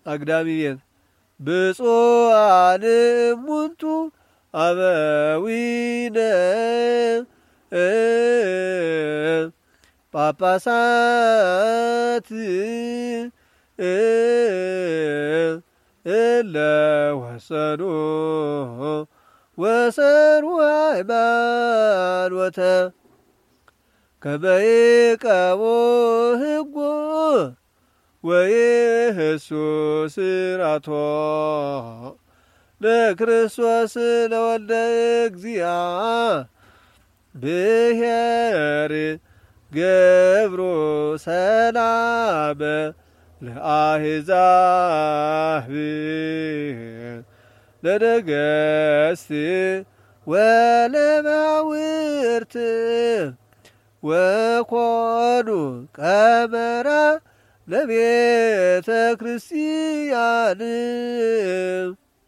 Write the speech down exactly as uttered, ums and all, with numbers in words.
አግዳሚ ቤት ብፁዓን እሙንቱ አበዊነ ጳጳሳት እለ ወሰኑ ወሰኑ ሃይማኖተ ከመ ይዕቀቡ ሕጎ ወይህሱ ስርዓቶ ለክርስቶስ ለወልደ እግዚአብሔር ገብሩ ሰላመ ለአሕዛብ ለነገሥት ወለማዕውርት ወኮኑ ቀመራ ለቤተ ክርስቲያን